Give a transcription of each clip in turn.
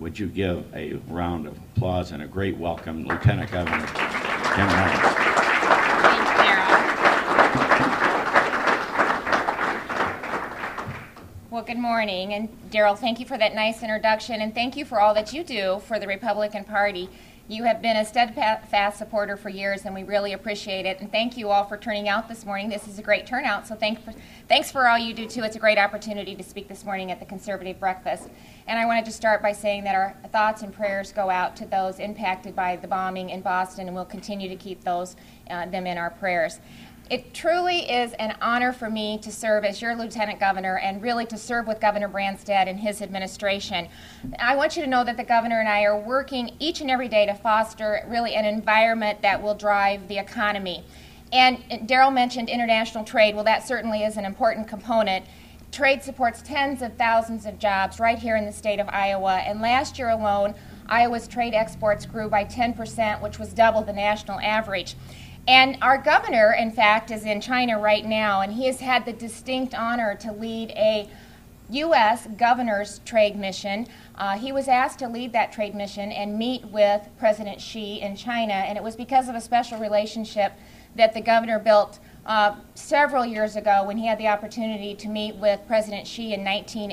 would you give a round of applause and a great welcome, Lieutenant Governor Tim Reynolds. Thanks, Darrell. Well, good morning, and Darrell, thank you for that nice introduction, and thank you for all that you do for the Republican Party. You have been a steadfast supporter for years, and we really appreciate it. And thank you all for turning out this morning. This is a great turnout, so thanks for all you do, too. It's a great opportunity to speak this morning at the Conservative Breakfast. And I wanted to start by saying that our thoughts and prayers go out to those impacted by the bombing in Boston, and we'll continue to keep them in our prayers. It truly is an honor for me to serve as your Lieutenant Governor and really to serve with Governor Branstad and his administration. I want you to know that the Governor and I are working each and every day to foster really an environment that will drive the economy. And Darrell mentioned international trade. Well, that certainly is an important component. Trade supports tens of thousands of jobs right here in the state of Iowa. And last year alone, Iowa's trade exports grew by 10%, which was double the national average. And our governor, in fact, is in China right now, and he has had the distinct honor to lead a U.S. governor's trade mission. He was asked to lead that trade mission and meet with President Xi in China, and it was because of a special relationship that the governor built several years ago when he had the opportunity to meet with President Xi in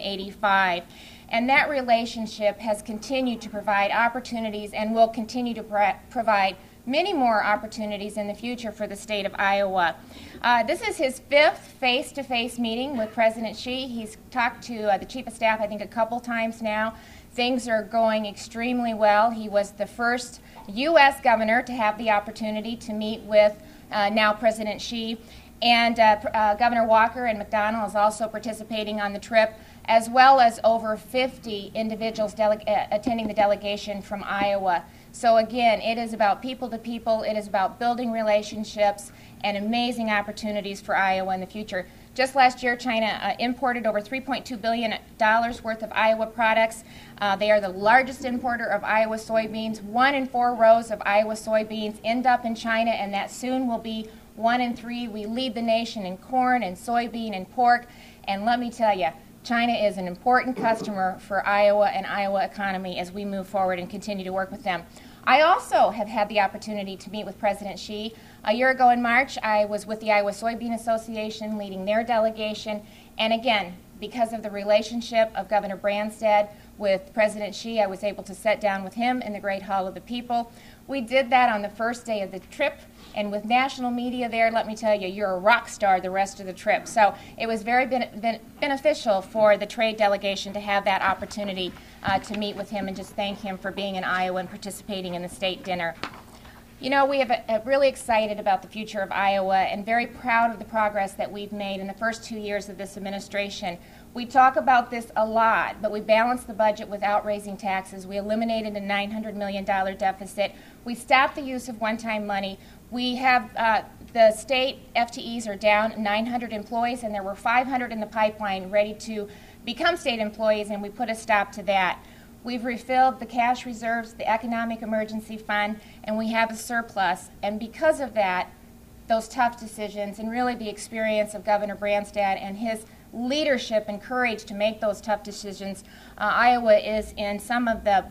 1985. And that relationship has continued to provide opportunities and will continue to provide many more opportunities in the future for the state of Iowa. This is his fifth face-to-face meeting with President Xi. He's talked to the Chief of Staff, I think, a couple times now. Things are going extremely well. He was the first U.S. governor to have the opportunity to meet with now President Xi. And Governor Walker and McDonnell is also participating on the trip, as well as over 50 individuals attending the delegation from Iowa. So again, it is about people to people, it is about building relationships and amazing opportunities for Iowa in the future. Just last year, China imported over $3.2 billion worth of Iowa products. They are the largest importer of Iowa soybeans. 1 in 4 rows of Iowa soybeans end up in China, and that soon will be 1 in 3. We lead the nation in corn and soybean and pork, and let me tell you, China is an important customer for Iowa and Iowa economy as we move forward and continue to work with them. I also have had the opportunity to meet with President Xi. A year ago in March, I was with the Iowa Soybean Association leading their delegation. And again, because of the relationship of Governor Branstad with President Xi, I was able to sit down with him in the Great Hall of the People. We did that on the first day of the trip, and with national media there, let me tell you, you're a rock star the rest of the trip. So it was very beneficial for the trade delegation to have that opportunity to meet with him and just thank him for being in Iowa and participating in the state dinner. You know, we have really excited about the future of Iowa and very proud of the progress that we've made in the first 2 years of this administration. We talk about this a lot, but we balanced the budget without raising taxes. We eliminated a $900 million deficit. We stopped the use of one-time money. We have the state FTEs are down 900 employees, and there were 500 in the pipeline ready to become state employees, and we put a stop to that. We've refilled the cash reserves, the Economic Emergency Fund, and we have a surplus. And because of that, those tough decisions and really the experience of Governor Branstad and his leadership and courage to make those tough decisions, Iowa is in one of the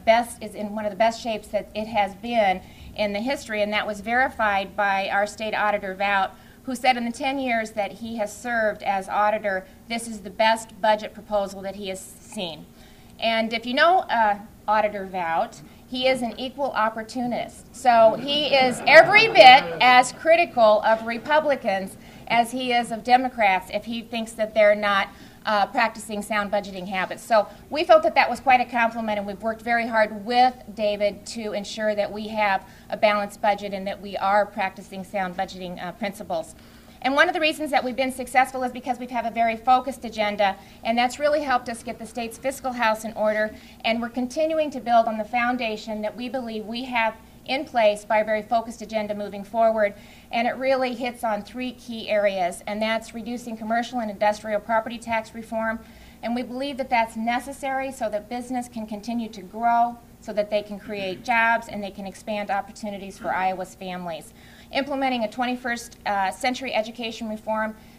best shapes that it has been in the history, and that was verified by our state auditor, Vout, who said in the 10 years that he has served as auditor, this is the best budget proposal that he has seen. And if you know Auditor Vout, he is an equal opportunist. So he is every bit as critical of Republicans as he is of Democrats if he thinks that they're not practicing sound budgeting habits. So we felt that that was quite a compliment, and we've worked very hard with David to ensure that we have a balanced budget and that we are practicing sound budgeting principles. And one of the reasons that we've been successful is because we've had a very focused agenda, and that's really helped us get the state's fiscal house in order, and we're continuing to build on the foundation that we believe we have in place by a very focused agenda moving forward, and it really hits on 3 key areas, and that's reducing commercial and industrial property tax reform, and we believe that that's necessary so that business can continue to grow, so that they can create jobs and they can expand opportunities for Iowa's families. Implementing a 21st century education reform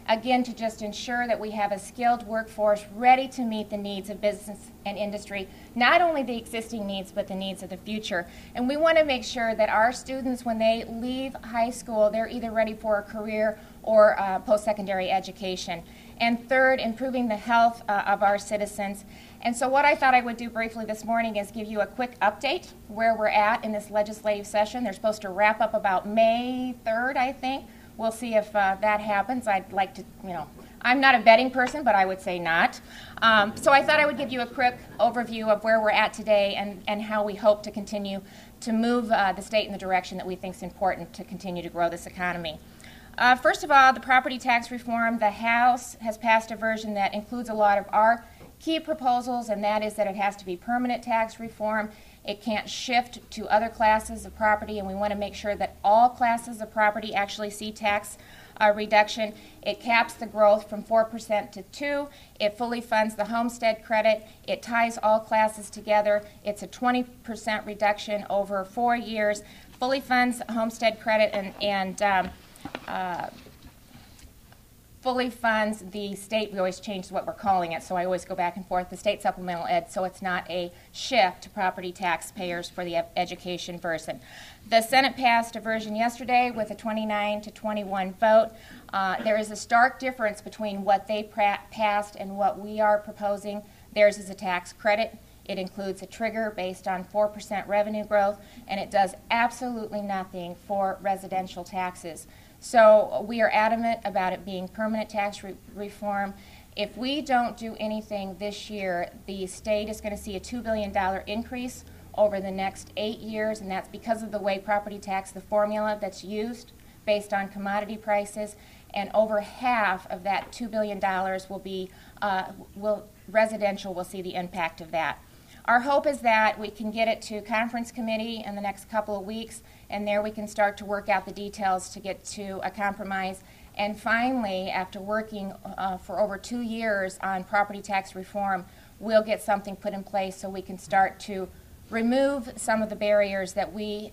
again, to just ensure that we have a skilled workforce ready to meet the needs of business and industry, not only the existing needs, but the needs of the future. And we want to make sure that our students, when they leave high school, they're either ready for a career or post-secondary education. And third, improving the health of our citizens. And so what I thought I would do briefly this morning is give you a quick update where we're at in this legislative session. They're supposed to wrap up about May 3rd, I think. We'll see if that happens. I'd like to, I'm not a betting person, but I would say not. So I thought I would give you a quick overview of where we're at today and how we hope to continue to move the state in the direction that we think is important to continue to grow this economy. First of all, the property tax reform. The House has passed a version that includes a lot of our key proposals, and that is that it has to be permanent tax reform. It can't shift to other classes of property, and we want to make sure that all classes of property actually see tax reduction. It caps the growth from 4% to 2%. It fully funds the homestead credit. It ties all classes together. It's a 20% reduction over 4 years. Fully funds homestead credit and fully funds the state. We always change what we're calling it, so I always go back and forth. The state supplemental ed, so it's not a shift to property taxpayers for the education version. The Senate passed a version yesterday with a 29 to 21 vote. There is a stark difference between what they passed and what we are proposing. Theirs is a tax credit. It includes a trigger based on 4% revenue growth, and it does absolutely nothing for residential taxes. So we are adamant about it being permanent tax reform. If we don't do anything this year, the state is going to see a $2 billion increase over the next 8 years, and that's because of the way property tax, the formula that's used based on commodity prices, and over half of that $2 billion will be, residential will see the impact of that. Our hope is that we can get it to conference committee in the next couple of weeks, and there we can start to work out the details to get to a compromise. And finally, after working for over 2 years on property tax reform, we'll get something put in place so we can start to remove some of the barriers that we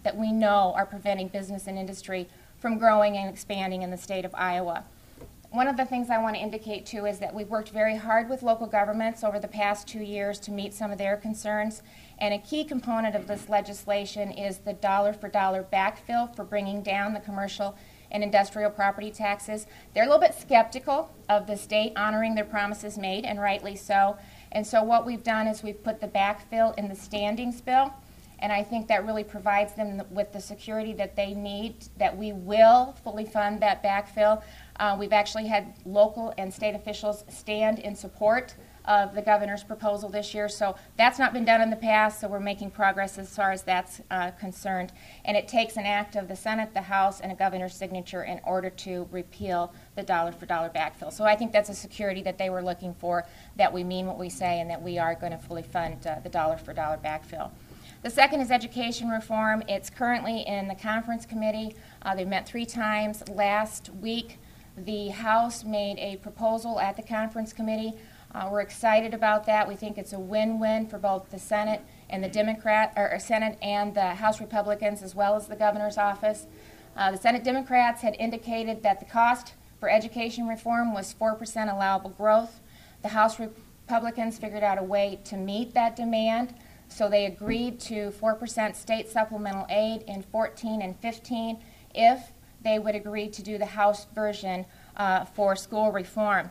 know are preventing business and industry from growing and expanding in the state of Iowa. One of the things I want to indicate, too, is that we've worked very hard with local governments over the past 2 years to meet some of their concerns. And a key component of this legislation is the dollar-for-dollar backfill for bringing down the commercial and industrial property taxes. They're a little bit skeptical of the state honoring their promises made, and rightly so. And so what we've done is we've put the backfill in the standings bill. And I think that really provides them with the security that they need, that we will fully fund that backfill. We've actually had local and state officials stand in support of the governor's proposal this year. So that's not been done in the past, so we're making progress as far as that's concerned. And it takes an act of the Senate, the House, and a governor's signature in order to repeal the dollar-for-dollar backfill. So I think that's a security that they were looking for, that we mean what we say and that we are going to fully fund the dollar-for-dollar backfill. The second is education reform. It's currently in the conference committee. They met 3 times. Last week, the House made a proposal at the conference committee. We're excited about that. We think it's a win-win for both the Senate and the Senate and the House Republicans, as well as the governor's office. The Senate Democrats had indicated that the cost for education reform was 4% allowable growth. The House Republicans figured out a way to meet that demand. So they agreed to 4% state supplemental aid in 14 and 15 if they would agree to do the House version for school reform.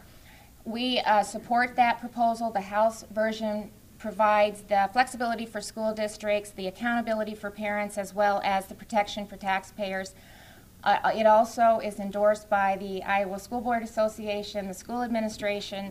We support that proposal. The House version provides the flexibility for school districts, the accountability for parents, as well as the protection for taxpayers. It also is endorsed by the Iowa School Board Association, the school administrators,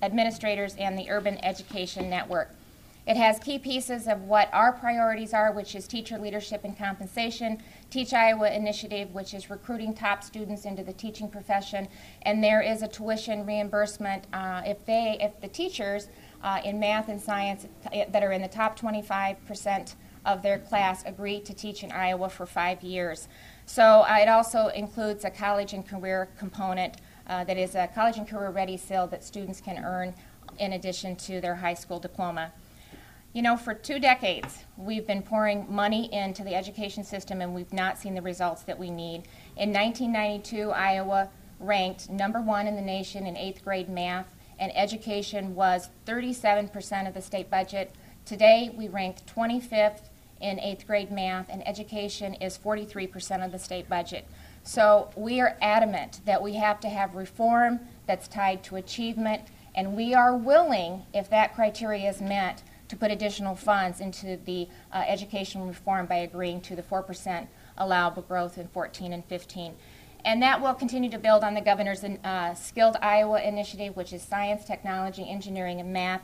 and the Urban Education Network. It has key pieces of what our priorities are, which is teacher leadership and compensation, Teach Iowa Initiative, which is recruiting top students into the teaching profession, and there is a tuition reimbursement if the teachers in math and science that are in the top 25% of their class agree to teach in Iowa for 5 years. So it also includes a college and career component that is a college and career ready skill that students can earn in addition to their high school diploma. You know, for 2 decades, we've been pouring money into the education system, and we've not seen the results that we need. In 1992, Iowa ranked #1 in the nation in 8th grade math, and education was 37% of the state budget. Today, we ranked 25th in 8th grade math, and education is 43% of the state budget. So we are adamant that we have to have reform that's tied to achievement, and we are willing, if that criteria is met, to put additional funds into the education reform by agreeing to the 4% allowable growth in 14 and 15. And that will continue to build on the governor's Skilled Iowa initiative, which is science, technology, engineering, and math,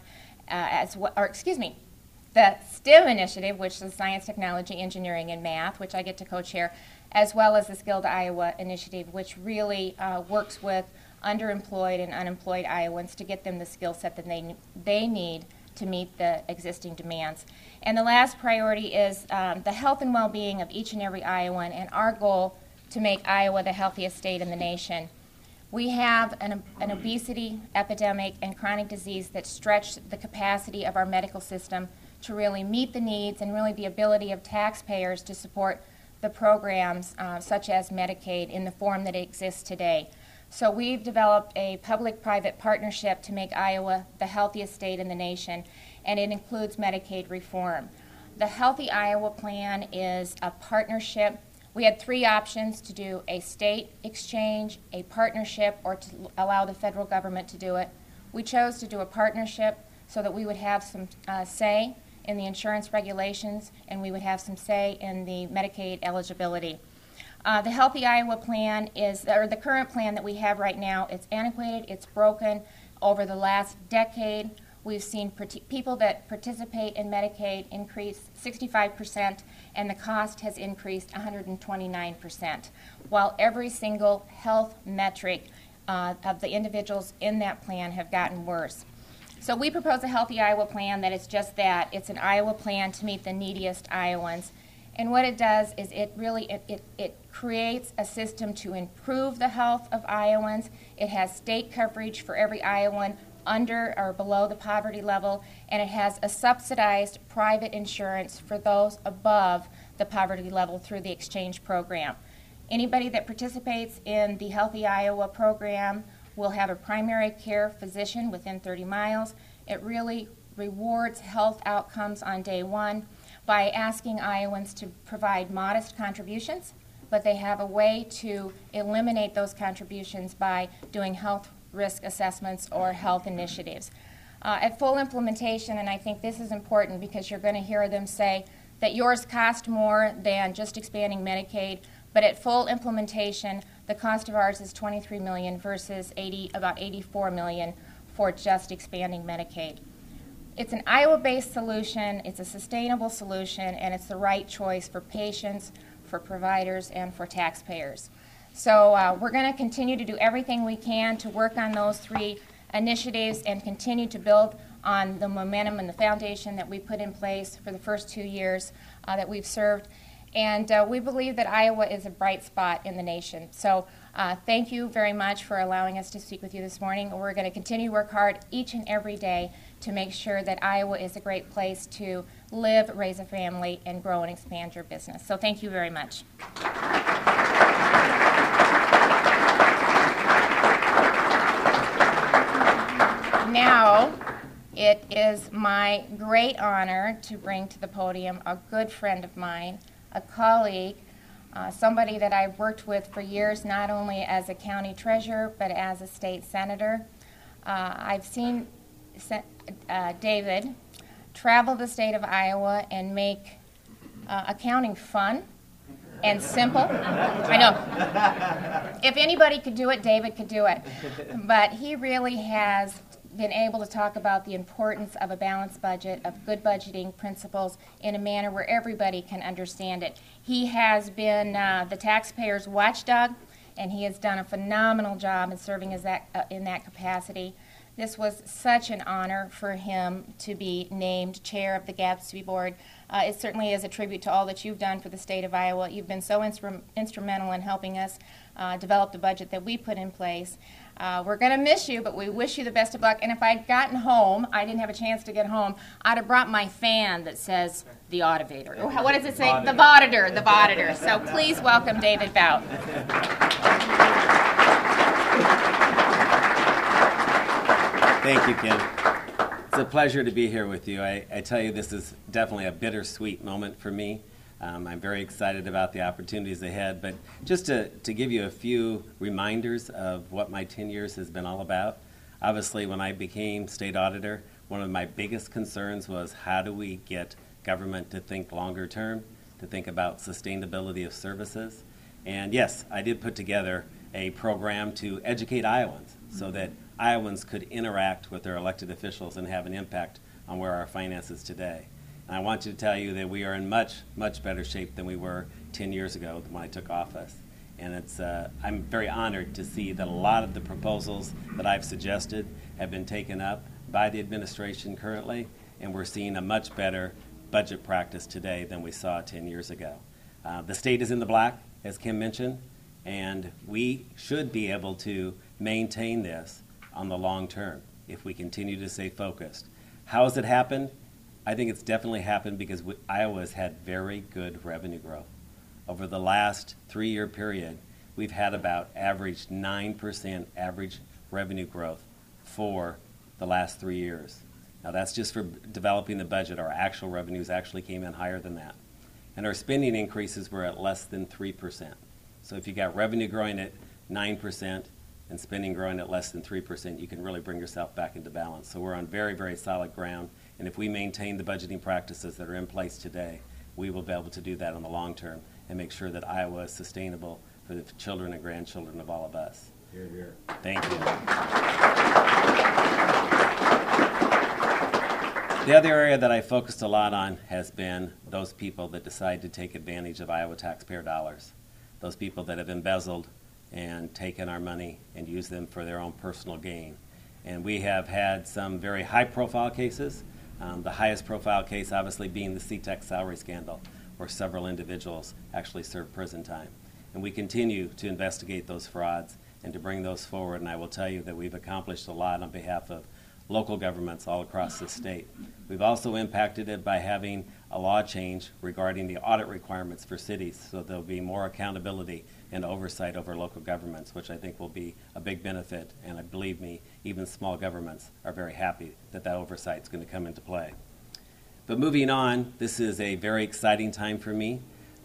the STEM initiative, which is science, technology, engineering, and math, which I get to co-chair, as well as the Skilled Iowa initiative, which really works with underemployed and unemployed Iowans to get them the skill set that they need to meet the existing demands. And the last priority is the health and well-being of each and every Iowan, and our goal to make Iowa the healthiest state in the nation. We have an obesity epidemic and chronic disease that stretch the capacity of our medical system to really meet the needs and really the ability of taxpayers to support the programs such as Medicaid in the form that it exists today. So we've developed a public-private partnership to make Iowa the healthiest state in the nation, and it includes Medicaid reform. The Healthy Iowa Plan is a partnership. We had 3 options: to do a state exchange, a partnership, or to allow the federal government to do it. We chose to do a partnership so that we would have some say in the insurance regulations, and we would have some say in the Medicaid eligibility. The Healthy Iowa Plan or the current plan that we have right now, it's antiquated, it's broken. Over the last decade, we've seen people that participate in Medicaid increase 65%, and the cost has increased 129%, while every single health metric of the individuals in that plan have gotten worse. So we propose a Healthy Iowa Plan that is just that. It's an Iowa plan to meet the neediest Iowans. And what it does is it creates a system to improve the health of Iowans. It has state coverage for every Iowan under or below the poverty level, and it has a subsidized private insurance for those above the poverty level through the exchange program. Anybody that participates in the Healthy Iowa program will have a primary care physician within 30 miles. It really rewards health outcomes on day one by asking Iowans to provide modest contributions, but they have a way to eliminate those contributions by doing health risk assessments or health initiatives. At full implementation, and I think this is important because you're going to hear them say that yours cost more than just expanding Medicaid, but at full implementation, the cost of ours is $23 million versus about $84 million for just expanding Medicaid. It's an Iowa-based solution, it's a sustainable solution, and it's the right choice for patients, for providers, and for taxpayers. So we're going to continue to do everything we can to work on those 3 initiatives and continue to build on the momentum and the foundation that we put in place for the first 2 years that we've served. And we believe that Iowa is a bright spot in the nation. So thank you very much for allowing us to speak with you this morning. We're going to continue to work hard each and every day to make sure that Iowa is a great place to live, raise a family, and grow and expand your business. So thank you very much. Now, it is my great honor to bring to the podium a good friend of mine, a colleague, somebody that I've worked with for years, not only as a county treasurer, but as a state senator. I've seen David travel the state of Iowa and make accounting fun and simple. I know. If anybody could do it, David could do it. But he really has been able to talk about the importance of a balanced budget, of good budgeting principles in a manner where everybody can understand it. He has been the taxpayer's watchdog, and he has done a phenomenal job in serving as in that capacity. This was such an honor for him to be named chair of the Gadsby Board. It certainly is a tribute to all that you've done for the state of Iowa. You've been so instrumental in helping us develop the budget that we put in place. We're going to miss you, but we wish you the best of luck. And if I'd gotten home, I didn't have a chance to get home, I'd have brought my fan that says the Auditor. What does it say? The Vauditor. The Vauditor. So please welcome David Bout. Thank you, Ken. It's a pleasure to be here with you. I tell you, this is definitely a bittersweet moment for me. I'm very excited about the opportunities ahead, but just to give you a few reminders of what my 10 years has been all about. Obviously, when I became state auditor, one of my biggest concerns was how do we get government to think longer term, to think about sustainability of services. And yes, I did put together a program to educate Iowans so that Iowans could interact with their elected officials and have an impact on where our finances today. And I want to tell you that we are in much, much better shape than we were 10 years ago when I took office. And I'm very honored to see that a lot of the proposals that I've suggested have been taken up by the administration currently, and we're seeing a much better budget practice today than we saw 10 years ago. The state is in the black, as Kim mentioned, and we should be able to maintain this on the long term if we continue to stay focused. How has it happened? I think it's definitely happened because Iowa's had very good revenue growth. Over the last 3-year period, we've had about average 9% average revenue growth for the last 3 years. Now that's just for developing the budget. Our actual revenues actually came in higher than that. And our spending increases were at less than 3%. So if you got revenue growing at 9%, and spending growing at less than 3%, you can really bring yourself back into balance. So we're on very, very solid ground. And if we maintain the budgeting practices that are in place today, we will be able to do that in the long term and make sure that Iowa is sustainable for the children and grandchildren of all of us. Hear, hear. Thank you. The other area that I focused a lot on has been those people that decide to take advantage of Iowa taxpayer dollars. Those people that have embezzled and taken our money and used them for their own personal gain. And we have had some very high-profile cases, the highest profile case obviously being the CTEC salary scandal, where several individuals actually served prison time. And we continue to investigate those frauds and to bring those forward, and I will tell you that we've accomplished a lot on behalf of local governments all across the state. We've also impacted it by having a law change regarding the audit requirements for cities, so there'll be more accountability and oversight over local governments, which I think will be a big benefit, and believe me, even small governments are very happy that that oversight is going to come into play. But moving on, this is a very exciting time for me.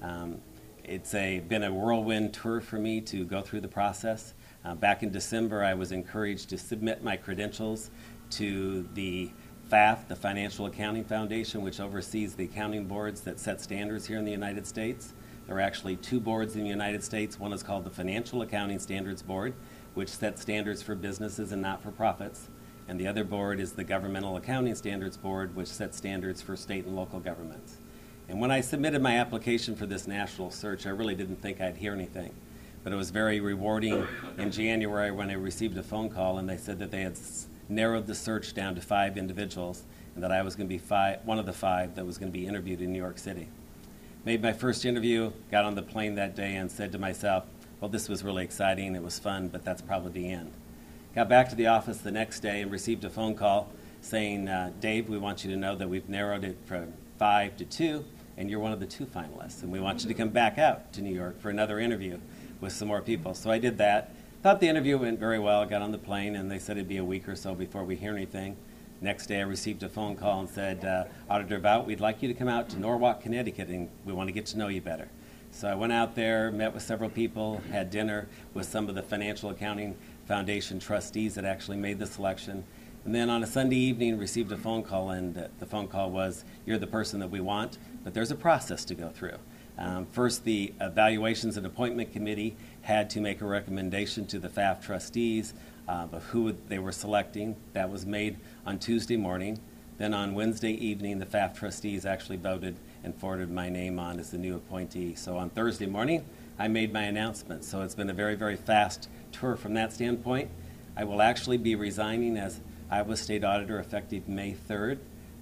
It's been a whirlwind tour for me to go through the process. Back in December, I was encouraged to submit my credentials to the FAF, the Financial Accounting Foundation, which oversees the accounting boards that set standards here in the United States. There are actually 2 boards in the United States. One is called the Financial Accounting Standards Board, which sets standards for businesses and not-for-profits. And the other board is the Governmental Accounting Standards Board, which sets standards for state and local governments. And when I submitted my application for this national search, I really didn't think I'd hear anything. But it was very rewarding in January when I received a phone call and they said that they had narrowed the search down to 5 individuals and that I was going to be one of the 5 that was going to be interviewed in New York City. Made my first interview, got on the plane that day and said to myself, well, this was really exciting, it was fun, but that's probably the end. Got back to the office the next day and received a phone call saying, Dave, we want you to know that we've narrowed it from 5 to 2, and you're one of the 2 finalists, and we want you to come back out to New York for another interview with some more people. So I did that. Thought the interview went very well. Got on the plane, and they said it'd be a week or so before we hear anything. Next day, I received a phone call and said, Auditor Vout, we'd like you to come out to Norwalk, Connecticut, and we want to get to know you better. So I went out there, met with several people, had dinner with some of the Financial Accounting Foundation trustees that actually made the selection. And then on a Sunday evening, received a phone call, and the phone call was, you're the person that we want, but there's a process to go through. First, the Evaluations and Appointment Committee had to make a recommendation to the FAF trustees of who they were selecting. That was made on Tuesday morning. Then on Wednesday evening, the FAF trustees actually voted and forwarded my name on as the new appointee. So on Thursday morning, I made my announcement. So it's been a very, very fast tour from that standpoint. I will actually be resigning as Iowa State Auditor effective May 3rd.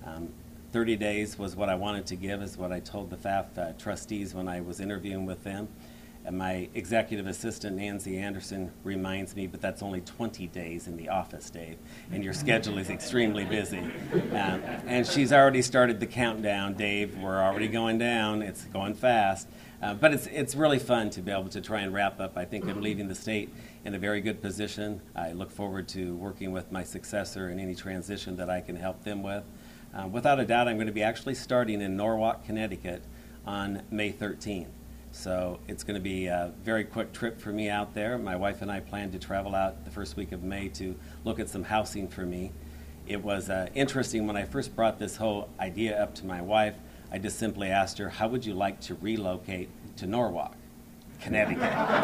30 days was what I wanted to give, is what I told the FAF trustees when I was interviewing with them. And my executive assistant, Nancy Anderson, reminds me, but that's only 20 days in the office, Dave, and your schedule is extremely busy. And she's already started the countdown, Dave. We're already going down. It's going fast. But it's really fun to be able to try and wrap up. I think I'm leaving the state in a very good position. I look forward to working with my successor in any transition that I can help them with. Without a doubt, I'm going to be actually starting in Norwalk, Connecticut on May 13th. So it's going to be a very quick trip for me out there. My wife and I plan to travel out the first week of May to look at some housing for me. It was interesting when I first brought this whole idea up to my wife. I just simply asked her, how would you like to relocate to Norwalk, Connecticut?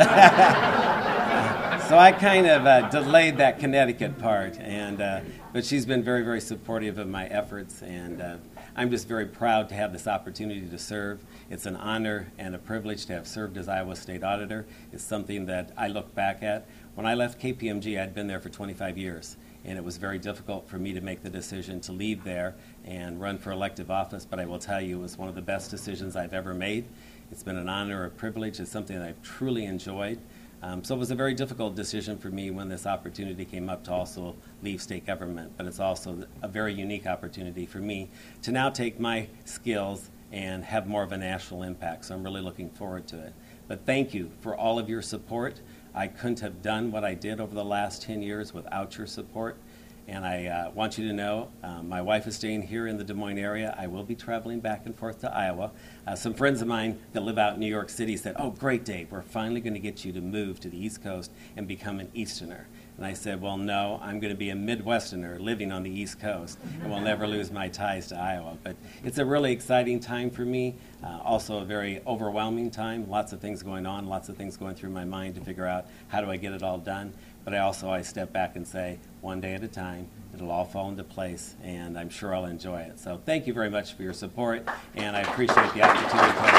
So I kind of delayed that Connecticut part, but she's been very, very supportive of my efforts, and I'm just very proud to have this opportunity to serve. It's an honor and a privilege to have served as Iowa State Auditor. It's something that I look back at. When I left KPMG, I'd been there for 25 years, and it was very difficult for me to make the decision to leave there and run for elective office, but I will tell you it was one of the best decisions I've ever made. It's been an honor, a privilege. It's something that I've truly enjoyed. So it was a very difficult decision for me when this opportunity came up to also leave state government, but it's also a very unique opportunity for me to now take my skills and have more of a national impact. So I'm really looking forward to it. But thank you for all of your support. I couldn't have done what I did over the last 10 years without your support. And I want you to know my wife is staying here in the Des Moines area. I will be traveling back and forth to Iowa. Some friends of mine that live out in New York City said, oh, great, Dave, we're finally going to get you to move to the East Coast and become an Easterner. And I said, well, no, I'm going to be a Midwesterner living on the East Coast, and will never lose my ties to Iowa. But it's a really exciting time for me, also a very overwhelming time, lots of things going on, lots of things going through my mind to figure out how do I get it all done. But I step back and say, one day at a time, it'll all fall into place, and I'm sure I'll enjoy it. So thank you very much for your support, and I appreciate the opportunity to